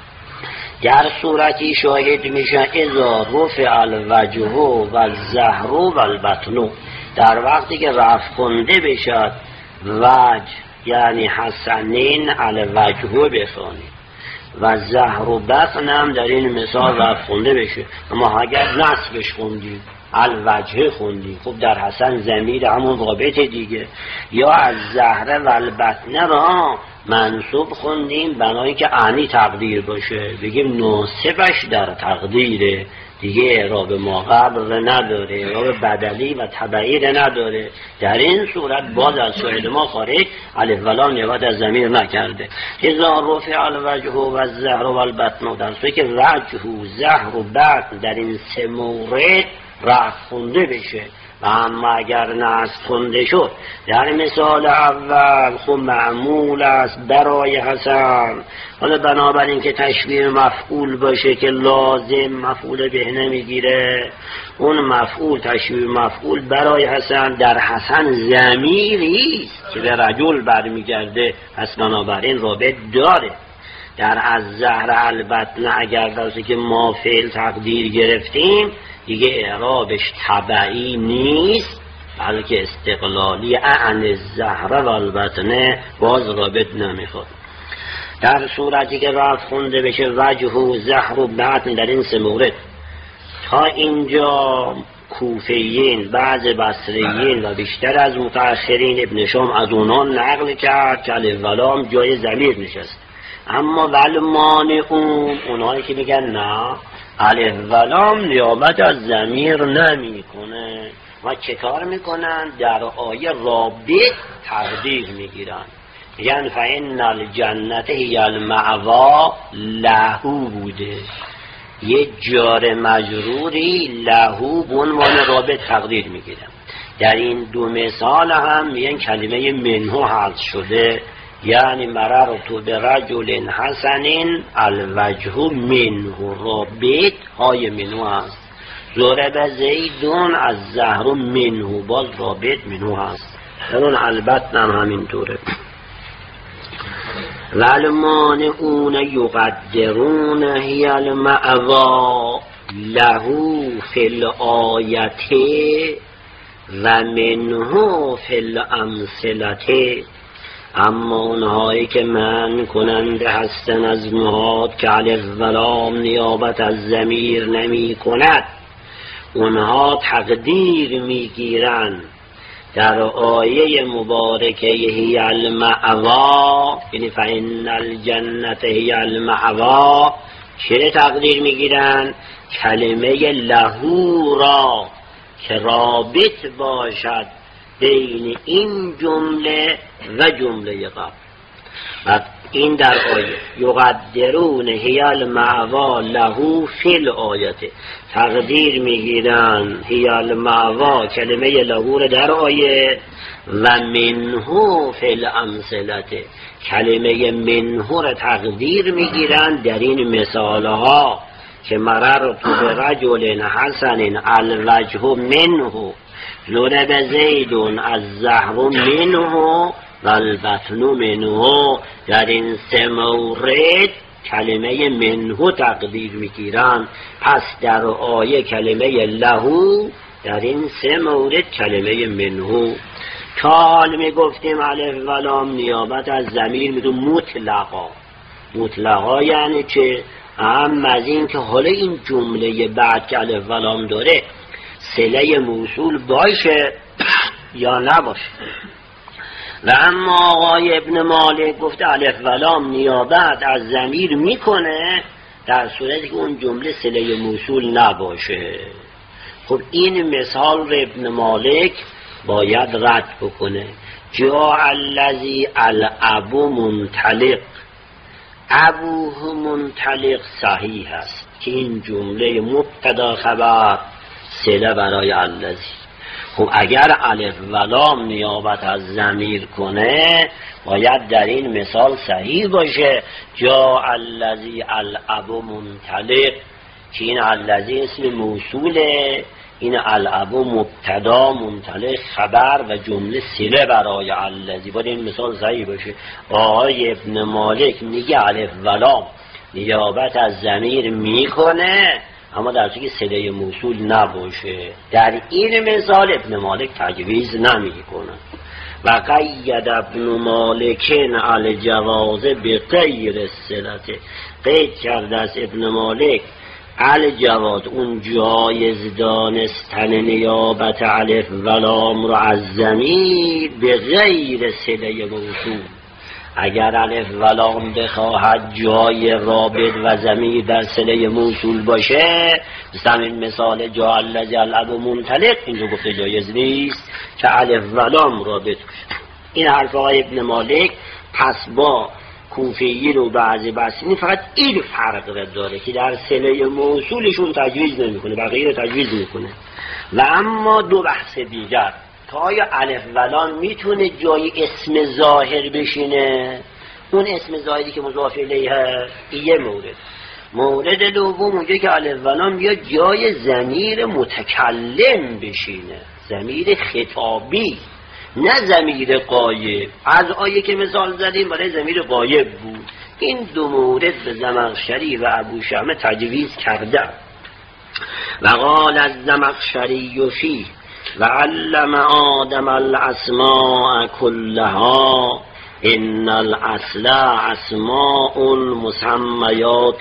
در صورتی شاهد میشه اذا رفع الوجه و الزهر و البطن، در وقتی که رفع کنده بشد وجه یعنی حسنین الوجه بخوانید و زهر و بطن هم در این مثال رفع خونده بشه. اما اگر نصبش خوندیم الوجه خوندیم، خب در حسن ضمیر همون رابط دیگه، یا از زهره و البطن را منصوب خوندیم بنایی که عنی تقدیر باشه، بگیم ناصبش در تقدیره دیگه، اعراب ما قبل نداره، اعراب بدلی و تبعی نداره. در این صورت باز از شاهد ما خارج، الف و لام نبات از ضمیر نکرده. اذا رفع الوجه و الزهر و البطن، در صورتی که وجه و زهر و بطن در این سه مورد رفع خونده بشه و اما اگر نصب خونده شد در مثال اول خب معمول است برای حسن. حالا بنابراین که تشبیه مفعول باشه که لازم مفعول به نمیگیره، اون مفعول تشبیه مفعول برای حسن در حسن ضمیری است که به رجل برمیگرده، پس بنابراین رابط داره. در از زهر البطن اگر درسته که ما فعل تقدیر گرفتیم دیگه اعرابش تبعی نیست بلکه استقلالی، عن الزهر و البطن باز رابط نمیخواد. در صورتی که رفع خونده بشه وجه و زهر و بطن در این سه مورد، تا اینجا کوفیین، بعض بصریین و بیشتر از متأخرین ابن شام از اونها نقل کرد که الف و لام جای ضمیر نشست. اما والمانعون، اونهایی که میگن نه الف و لام نیابت از ضمیر نمیکنه و چه کار میکنن؟ در آیه رابط تقدیر میگیرن، یعنی فإن الجنت هی المأوا لهو بوده، یه جار مجروری لهو به عنوان رابط تقدیر میگیرن. در این دو مثال هم میگن کلمه منهو حذف شده، یعنی مررت برجل حسن الوجه منه، رابط های منه هست. ضرب زیدون از زهر منه، باز رابط منه هست. در اون البته هم همینطوره. والمانعون یقدرون هی المأوا له فی الآیت و منه فی الامثلة، اما اونهایی که من کننده هستن از نهاد که الف و لام نیابت از ضمیر نمی کند، اونها تقدیر میگیرن در آیه مبارکه هی المأوا، یعنی فإن الجنت هی المأوا، چه تقدیر میگیرن؟ کلمه لهو را که رابط باشد بین این جمله و جمله قبل. و این در آیه یقدرون هی المأوا له فی الآیه، تقدیر میگیرن هی المأوا کلمه له در آیه، و منه فی الامثلة، کلمه منه را تقدیر میگیرن در این مثالها که مررت برجل حسن الوجه منه، ضرب زیدون از زهر منه و البطن منه، در این سه مورد کلمه منه تقدیر میگیرن. پس در آیه کلمه لهو، در این سه مورد کلمه منه. تا حال میگفتیم الف و لام نیابت از ضمیر میدون مطلقا. مطلقا یعنی چه؟ اهم از این که حالا این جمله بعد که الف و لام داره صله موصول باشه یا نباشه. و اما آقای ابن مالک گفته الف و لام نیابت از ضمیر میکنه در صورتی که اون جمله صله موصول نباشه. خب این مثال رو ابن مالک باید رد بکنه. جاء الذی الاب منطلق، ابوه منطلق صحیح است که این جمله مبتدا خبر صله برای الذی. خب اگر الف و لام نیابت از ضمیر کنه باید در این مثال صحیح باشه جا الذی الاب منطلق، که این الذی اسم موصوله، این الاب مبتدا، منطلق خبر و جمله صله برای الذی. باید این مثال صحیح باشه. آقای ابن مالک میگه الف و لام نیابت از ضمیر میکنه اما در صورتی که صله موصول نباشه. در این مثال ابن مالک تجویز نمیکنه. و قید ابن مالکن الجواز به غیر الصله، قید کرده از ابن مالک الجواز اون جایز دانستن نیابت الف و لام رو از ضمیر به غیر صله موصول. اگر الف و لام بخواهد جای رابط و ضمیر در صله موصول باشه، مثل این مثال جا الذی الاب منطلق، اینجا گفته جایز نیست که الف و لام رابط باشه. این حرف آقای ابن مالک پس با کوفیین و بعضی بسیطی فقط این فرق را داره که در صله موصولشون تجویز نمیکنه، بقیه رو تجویز میکنه. و اما دو بحث دیگر که آیا الف و لام میتونه جای اسم ظاهر بشینه، اون اسم ظاهری که مضاف الیه هست، یه مورد دوم اونجا که الف و لام بیا جای ضمیر متکلم بشینه، ضمیر خطابی نه ضمیر غایب. از آیه که مثال زدیم برای ضمیر غایب بود. این دو مورد به زمخشری و ابو شامه تجویز کرده. و قال از زمخشری فی و علم آدم الاسماء کلها ان الاصل اسماء المسمیات.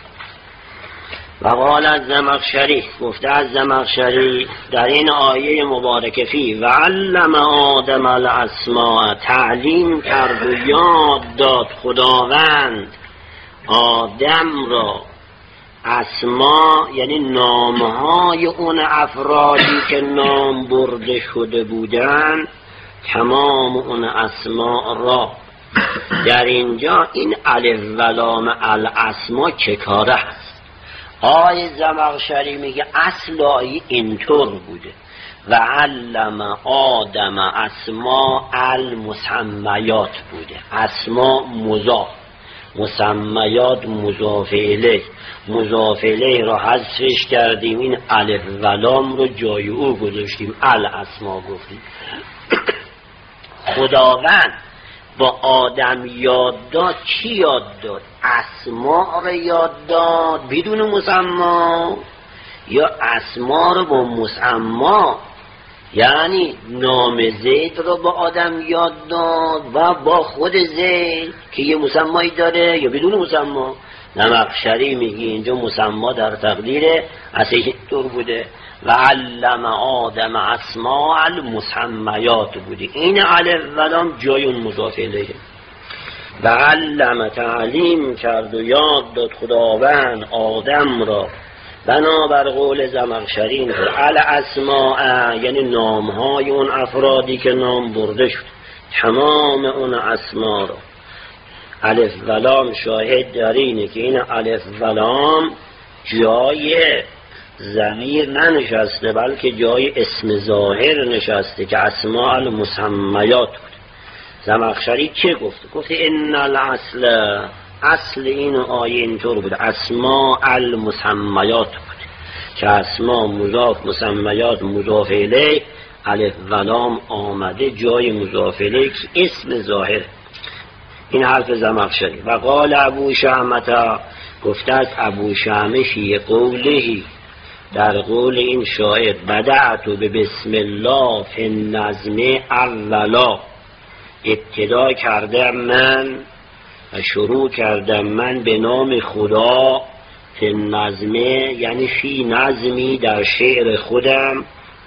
و قال از زمخشری، گفته از زمخشری در این آیه مبارکه فی و علم آدم الاسماء، تعلیم کرد و یاد داد خداوند آدم را اسما، یعنی نامهای اون افرادی که نام برده شده بودن، تمام اون اسما را. در اینجا این الف و لام الاسما چه کاره هست؟ آیه زمخشری میگه اصل آیه اینطور بوده و علم آدم اسما المسمیات بوده. اسما مضاف، مسمیات مضاف الیه. مضاف الیه را حذفش کردیم، این الف و لام رو جای او گذاشتیم، الاسما گفتیم. خداوند با آدم یاد داد. چی یاد داد؟ اسما رو یاد داد بدون مسما، یا اسما رو با مسما، یعنی نام زید رو با آدم یاد داد و با خود زید که یه مسمایی داره یا بدون مسما. زمخشری میگه اینجا مسما در تقدیر اصلا طور بوده و علم آدم اسماء المسمیات بوده. این الف و لام جای اون مضاف الیه. و علم تعلیم کرد و یاد داد خداوند آدم را بنابر قول زمخشری الاسماء، یعنی نامهای اون افرادی که نام برده شد، تمام اون اسما را. الف و لام شاهد در اینه که این الف و لام جای ضمیر ننشسته بلکه جای اسم ظاهر نشسته که اسماء المسمیات بود. زمخشری چه گفته؟ گفته ان الاصل، اصل این آیه اینطور بود، اسماء المسمیات بود که اسماء مضاف، مسمیات مضاف الیه، الف و لام آمده جای مضاف الیه که اسم ظاهر. این حرف زمخشری. و قال ابو شامه، گفته از ابو شامه فی قولهی، در قول این شاعر بدأت به بسم الله فی النظم اولا، ابتدا کردم من و شروع کردم من به نام خدا، فی النظم یعنی فی نظمی در شعر خودم،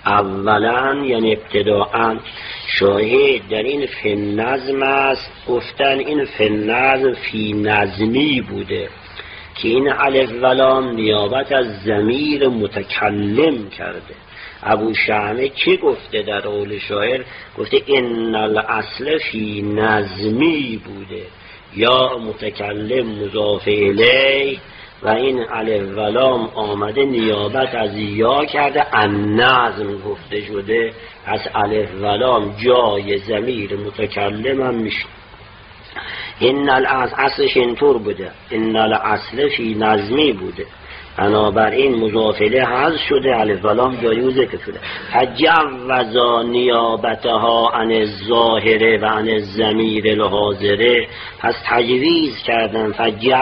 اولا یعنی ابتداء. شاهد در این فی النظم است، گفتن این فی النظم فی نظمی بوده که این الف و لام نیابت از ضمیر متکلم کرده. ابو شامه چی گفته در قول شاعر؟ گفته ان الاصل فی نظمی بوده، یا متکلم مضاف الیه و این الف و لام آمده نیابت از یا کرده، النظم گفته شده، از الف و لام جای ضمیر متکلم هم میشه. این اصلش اینطور بوده، این الاصل فی نظمی بوده، بنابراین مضاف الیه حذف شده، الف و لام جای او ذکر شده. تجوزا نیابتها عن الظاهره و عن الضمیر الحاضره، پس تجویز کردن،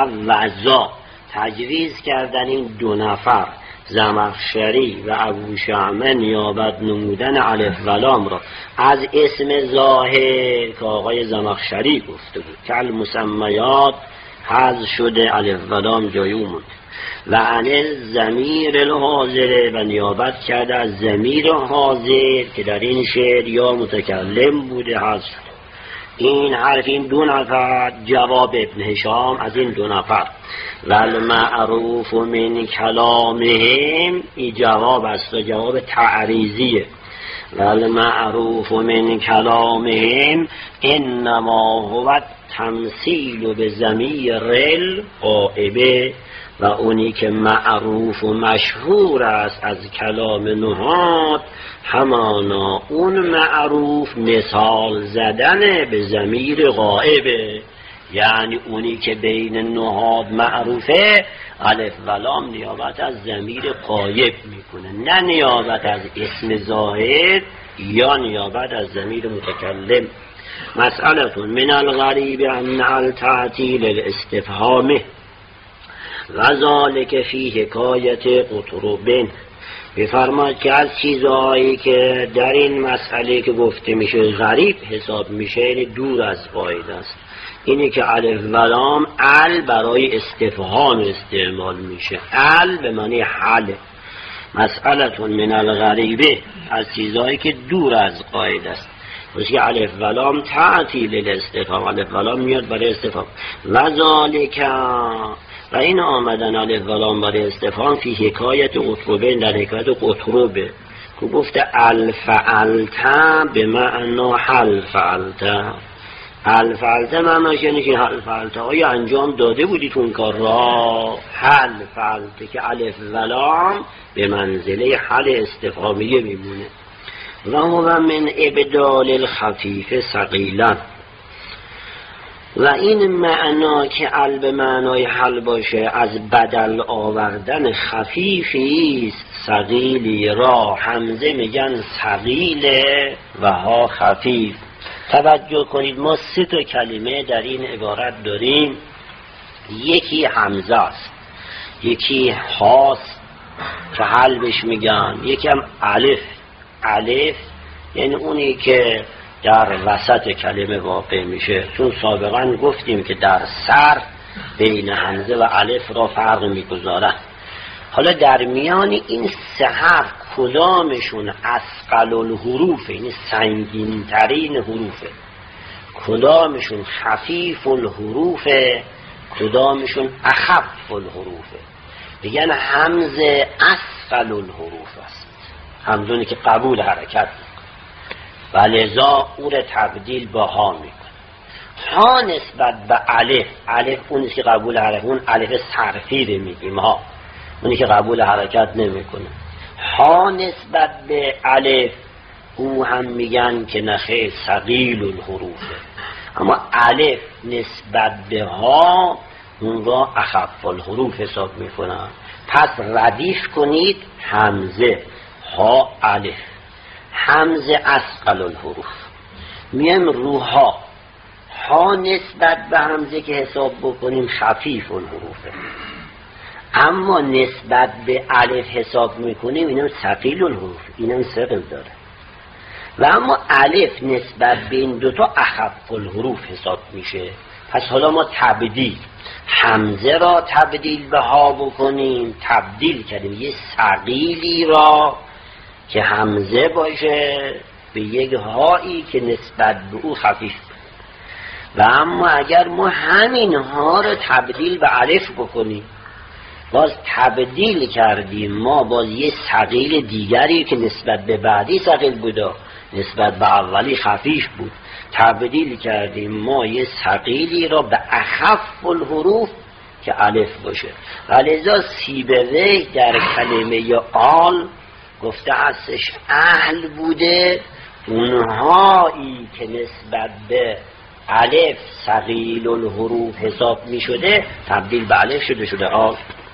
تجویز کردن این دو نفر زمخشری و ابو شعمه نیابت نمودن الف و لام را از اسم ظاهر که آقای زمخشری گفته بود که المسمیات حذف شده، الف و لام جای او موند. و عن الضمیر الحاضر و نیابت کرده از ضمیر حاضر که در این شعر یا متکلم بوده حذف شده. این حرف این دو نفر جواب ابن هشام از این دو نفر و المعروف من کلامهم، این جواب است، جواب تعریضیه. و المعروف من کلامهم انما هو تمثیل به ضمیر الغائبه، و اونی که معروف و مشهور است از کلام نحات همانا اون معروف مثال زدن به ضمیر غائبه، یعنی اونی که بین نحات معروفه الف و لام نیابت از ضمیر غایب میکنه، نه نیابت از اسم ظاهر یا نیابت از ضمیر متکلم. مسئلتون من الغریب ان التعطیل الاستفهامه و ذالک فی حکایت قطربن. بفرماد که از چیزهایی که در این مسئله که گفته میشه غریب حساب میشه، یعنی دور از قاعده است، اینه که الف و لام ال برای استفهام استعمال میشه، ال به معنی حل. مسئلتون من الغریبه، از چیزهایی که دور از قاعده است، واسه الف و لام تعطیل الاستفهام، الف و لام میاد برای استفهام. و ذالک، و این آمدن الف و لام برای استفهام فی حکایت قطربه، در حکایت قطربه که گفته الفعلت به معنا حل فعلت. الفعلت معناش یعنی که حل فعلت های انجام داده بودی تو اون کار را، حل فعلت که الف و لام به منزله حل استفهامیه میمونه. و هو من ابدال الخفیف ثقیلا، و این معنا که ال به معنای حل باشه از بدل آوردن خفیفی ثقیلی را همزه میگن ثقیله و ها خفیف. توجه کنید، ما سه تا کلمه در این عبارت داریم، یکی همزه است، یکی هاست که حل بهش میگن، یکی هم الف. الف یعنی اونی که در وسط کلمه واقع میشه، چون سابقا گفتیم که در سر بین همزه و الف را فرق میگذارن. حالا در میان این سه حرف کدامشون اثقل الحروف، یعنی سنگین ترین حروفه، کدامشون خفیف الحروف، کدامشون اخف الحروفه، بگن همزه اثقل الحروف است، همزونی که قبول حرکت و لذا او را تبدیل با ها میکنه. ها نسبت به الف، الف اونی که قبول حرکت، اون الف صرفی رو میگیم ها، اونی که قبول حرکت نمیکنه. ها نسبت به الف او هم میگن که نخیر ثقیل الحروفه، اما الف نسبت به ها اون را اخف الحروف حساب میکنن. پس ردیف کنید همزه ها الف، همزه اثقل الحروف. میم روها، ها نسبت به همزه که حساب بکنیم خفیف الحروفه، اما نسبت به الف حساب میکنیم اینم ثقیل الحروف، اینم ثقل داره. و اما الف نسبت به این دوتا اخف الحروف حساب میشه. پس حالا ما تبدیل همزه را تبدیل به ها بکنیم، تبدیل کردیم یه ثقیلی را که همزه باشه به یک هایی که نسبت به او خفیف بود. و اما اگر ما همین ها را تبدیل به الف بکنیم، باز تبدیل کردیم ما باز یه ثقیل دیگری که نسبت به بعدی ثقیل بود، نسبت به اولی خفیف بود، تبدیل کردیم ما یه ثقیلی را به اخف الحروف که الف باشه. ولذا سیبویه در کلمه آل گفته هستش اهل بوده اونهایی که نسبت به الف ثقیل الحروف حساب می شده تبدیل به الف شده آل.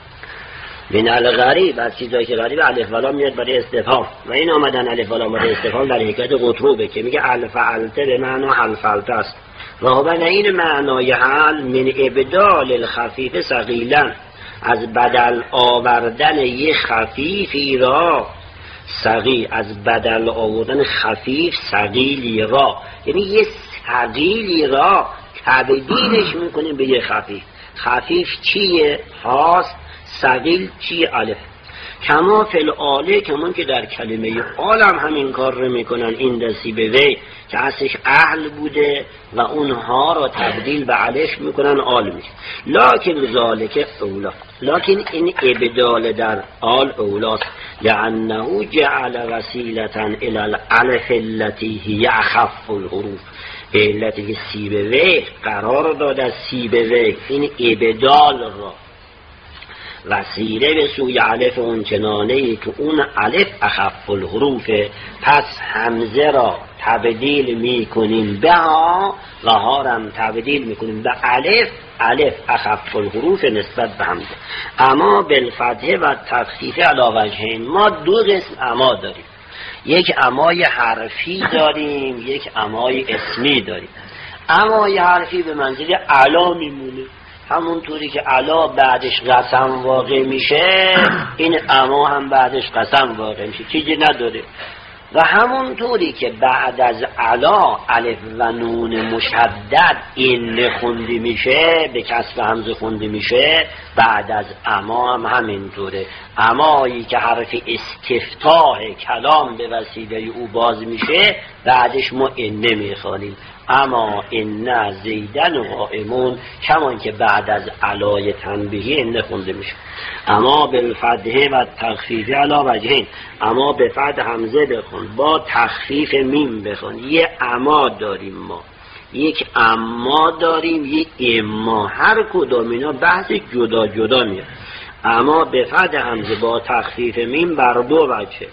من الغریب، از چیزایی که غریب الف و لام میاد برای استفهام و این آمدن الف و لام برای استفهام در حکایت قطروبه که میگه الفعلته به معنا حلفلته است و این معنای حل من ابدال الخفیف ثقیلا، از بدل آوردن یه خفیفی را ثقیل، از بدل آوردن خفیف ثقیلی را، یعنی یه ثقیلی را تبدیلش میکنیم به یه خفیف. خفیف چیه؟ هاست. ثقیل چیه؟ الف. کما فی الاله، کمان که در کلمه آل هم همین کار رو میکنن این دستی به وی که اصلش اهل بوده و اونها را تبدیل به الف میکنن آل میشه. لکن ذالک اولا، لکن این ابدال در آل اولاست، لانه جعل وسیلتا الی الالف التي هی اخف الحروف، به علتی که سیبویه قرار داد از سیبویه این ابدال را وسیله به سوی الف اون چنانه‌ای که اون الف اخف الحروفه، پس همزه را تبدیل میکنیم به ها و ها را تبدیل میکنیم به الف. الف اخف الحروف نسبت به همزه. اما بالفتحه و تخفیف علی وجهین، ما دو قسم اما داریم، یک امای حرفی داریم، یک امای اسمی داریم. امای حرفی به منزله علا میمونه، همونطوری که علا بعدش قسم واقع میشه این اما هم بعدش قسم واقع میشه، چیزی نداره. و همونطوری که بعد از علا الف و نون مشدد این خونده میشه، به کسر همزه خونده میشه، بعد از اما هم همینطوره. امایی که حرف استفتاح کلام به وسیله او باز میشه بعدش ما این نمیخوانیم، اما ان زیدن قائمون، کمان که بعد از علای تنبیهی این خونده میشه. اما بالفتحه و تخفیف علی وجهین، اما به فتح همزه بخون با تخفیف میم بخون. یه اما داریم ما، یک اما داریم، یک اما، هر کدام اینا بحث جدا جدا میاد. اما به فتح همزه با تخفیف میم بر دو وجه،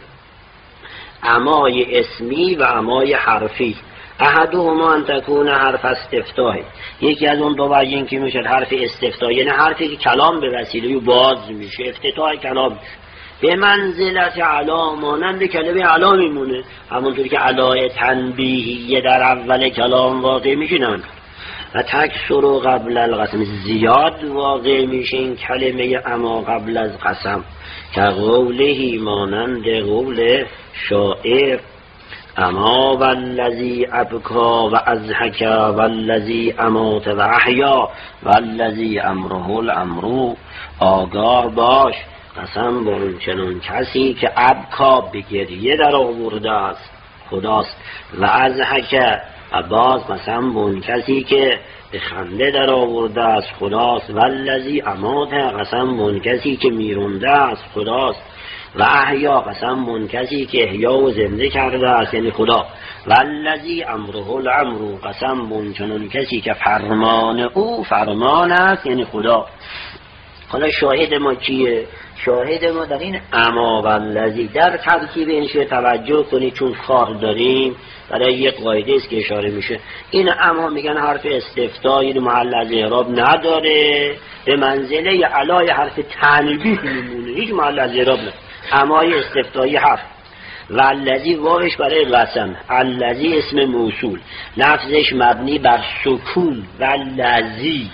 امای اسمی و امای حرفی. احدهما ان تكون حرف استفتاح، یکی از اون دو وجه این که میشه حرف استفتاح، یعنی حرفی که کلام به وسیله باز میشه، افتتاح کلام به منزلت علا، مانند کلمه علا میمونه، همونطوری که علای تنبیهیه در اول کلام واقع میشه. و تکسر قبل القسم، زیاد واقع میشه این کلمه اما قبل از قسم، که قولهی مانند قول شاعر اما والذی ابکا و ازحک والذی امات و احیا والذی امره الامرو، آگاه باش قسم بر چنان کسی که ابکا به گریه در آورده است خداست، و ازحک باز قسم بر کسی که به خنده در آورده است خداست، والذی امات قسم بر کسی که میرونده است خداست، و احیا قسم بر کسی که احیا و زنده کرده است یعنی خدا، والذی امره الامر قسم بر چنان کسی که فرمان او فرمان است یعنی خدا. حالا شاهد ما کیه؟ شاهد ما در این اما والذی در ترکیب اینشه توجه کنید، چون کار داریم برای یک قاعده است که اشاره میشه. این اما میگن حرف استفتاح، این محل از اعراب نداره، به منزله علای حرف تنبیه میمونه، هیچ محل از اعراب نداره. امای استفتاحی حرف. والذی واوش برای قسم، الذی اسم موصول، لفظش مبنی بر سکون، والذی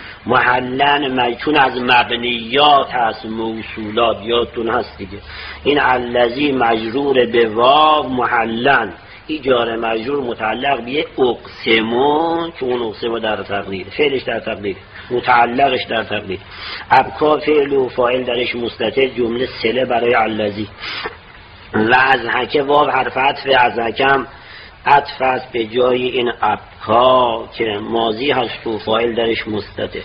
محلن چون از مبنیات هست، موصولات یادتون هست دیگه. این الذی مجرور به واو محلن، ایجار مجرور متعلق به اقسمون که اون اقسمون در تقدیر، فعلش در تقدیر، متعلقش در تقدیر. ابکا فعل و فاعل درش مستتر، جمله صله برای الذی. و از حکه واو حرف عطف، از حکم عطف است به جای این ابکا که ماضی هست و فاعل درش مستتر.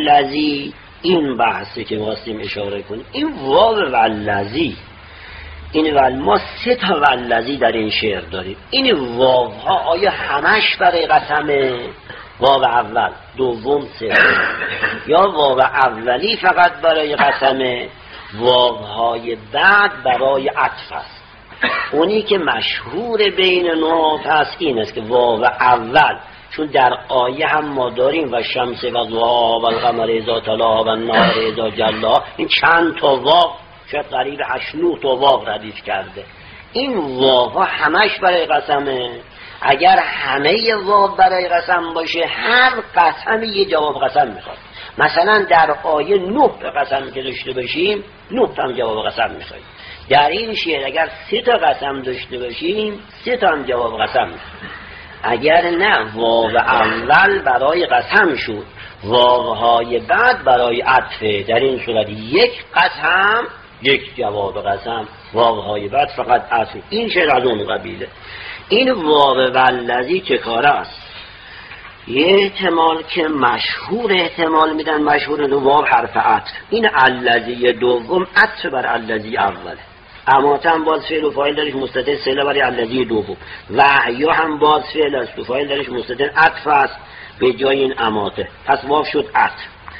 والذی، این بحثی که واسیم اشاره کنیم، این واو والذی این ما 3 تا والذی در این شعر داریم. این واوها آیا همش برای قسمه؟ واو اول، دوم، سوم، یا واو اولی فقط برای قسمه؟ واوهای بعد برای عطف است. اونی که مشهور بین نحات هست این است که واو اول، چون در آیه هم ما داریم و شمس و ضحاها و القمر اذا تلاها و النهار اذا جلاها، این چند تا واو، شاید قریب 8-9 تا واو ردیف کرده. این واوها همش برای قسمه؟ اگر همه واو برای قسم باشه، هر قسم یه جواب قسم میخواد. مثلا در آیه 9 تا قسم که داشته باشیم 9 تا هم جواب قسم میخواد. در این شعر اگر 3 تا قسم داشته باشیم 3 تا هم جواب قسم میخواد. اگر نه، واو اول برای قسم شد، واوهای بعد برای عطفه، در این صورت 1 قسم 1 جواب قسم، واوهای بعد فقط عطف. این شعر از اون قبیله. این واو والذی چه کاره است؟ یه احتمال که مشهور احتمال میدن، مشهور دو واو حرف عطف. این الذی دوم عطف بر الذی اوله. اماته هم باز فعل و فاعل درش مستتر صله برای الذی دوم. وحیا هم باز فعل است و فاعل درش مستتر عطف است به جای این اماته، پس واو شد عطف.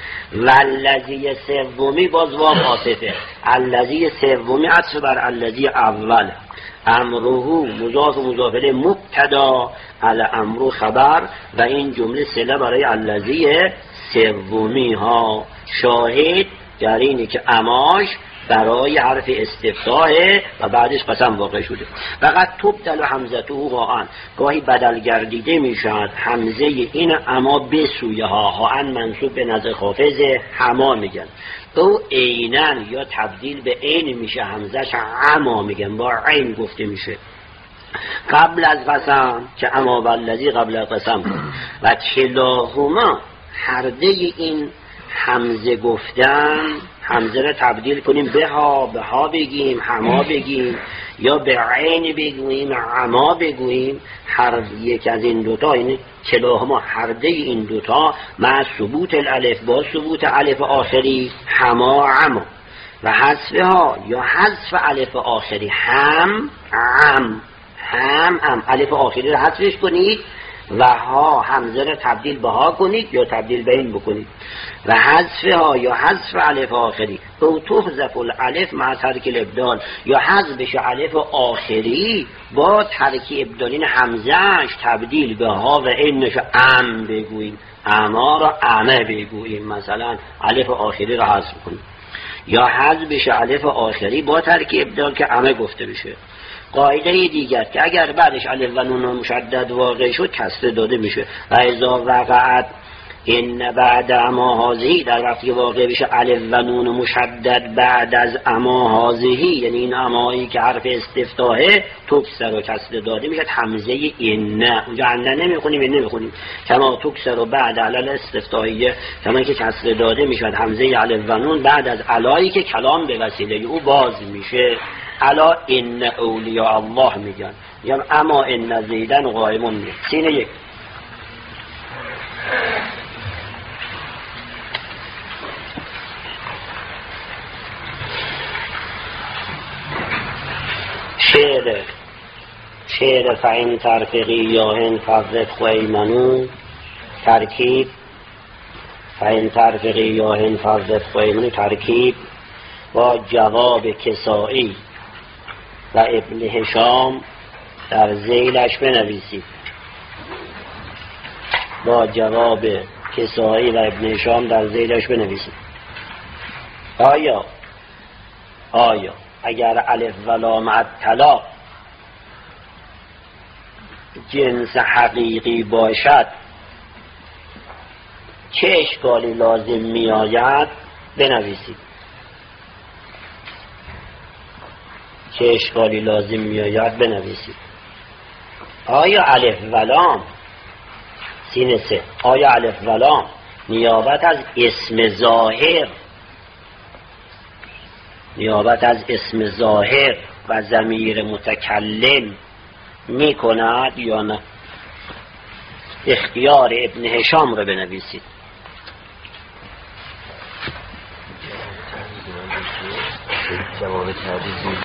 والذی سومی باز واو عاطفه. الذی سومی عطف بر الذی اول. امره مضاف و مضاف الیه مبتدا، الامر خبر، و این جمله صله برای الذی سومی ها. شاهد در اینه که اماش برای حرف استفتاحه و بعدش قسم واقع شده. فقط تبدل حمزته واقعا، گاهی بدل گردیده میشد حمزه این اما به سوی ها ان منصوب به نظر خافظ هما میگن، او عینن یا تبدیل به عین میشه، حمزش اما میگن، با عین گفته میشه قبل از قسم، که اما والذی قبل از قسم. و کلاهما، هر ده این حمزه گفتن، حمزه را تبدیل کنیم به ها بگیم، هما بگیم، یا به عین بگوییم، عما بگوییم. هر یک از این دوتا، این کلاهما، هر ده این دوتا مع ثبوت الالف، با ثبوت الف آخری، هما عما. و حذفها یا حذف الف آخری، هم الف آخری را حذفش کنید و ها حمزه را تبدیل به ها کنید یا تبدیل به این بکنید. و حذفها یا حذف الف آخری، او تحذف الالف مع ترک الابدال، یا حذفش الف آخری با ترک ابدالین حمزهش تبدیل به ها و اینش ام بگوییم، اما را امه بگوییم، مثلا الف آخری را حذف کنیم. یا حذفش الف آخری با ترک ابدال که امه گفته بشه. قاعده دیگر که اگر بعدش الف و نون مشدد واقع شد کسره داده میشه. و اذا وقعت این بعد اما هازهی، در وقتی واقع بشه الف و نون مشدد بعد از اما هازهی، یعنی این امایی که حرف استفتاحه، تکسر و کسره داده میشه حمزه این. اونجا انه نمیخونیم، این نمیخونیم، کما تکسر و بعد علل استفتاحیه، کما که کسره داده میشه حمزه الف و نون بعد از علایی که کلام به وسیله او باز میشه. الا ان اولیاء الله میگن، یا اما ان زیدن قائمون میگن. سینه 1. شعر فعین ترفقی یاهن فضت خویمنو، ترکیب فعین ترفقی یاهن فضت خویمنو، ترکیب با جواب کسائی و ابن هشام در ذیلش بنویسید. با جواب کسائی و ابن هشام در ذیلش بنویسید. آیا اگر الف و لام الطلاق جنس حقیقی باشد چه اشکالی لازم می آید؟ بنویسید. چه اشکالی لازم می آید؟ بنویسید. آیا الف و لام، سین 3، آیا الف و لام نیابت از اسم ظاهر و ضمیر متکلم می کند یا نه؟ اختیار ابن هشام رو بنویسید. جواب تعریضی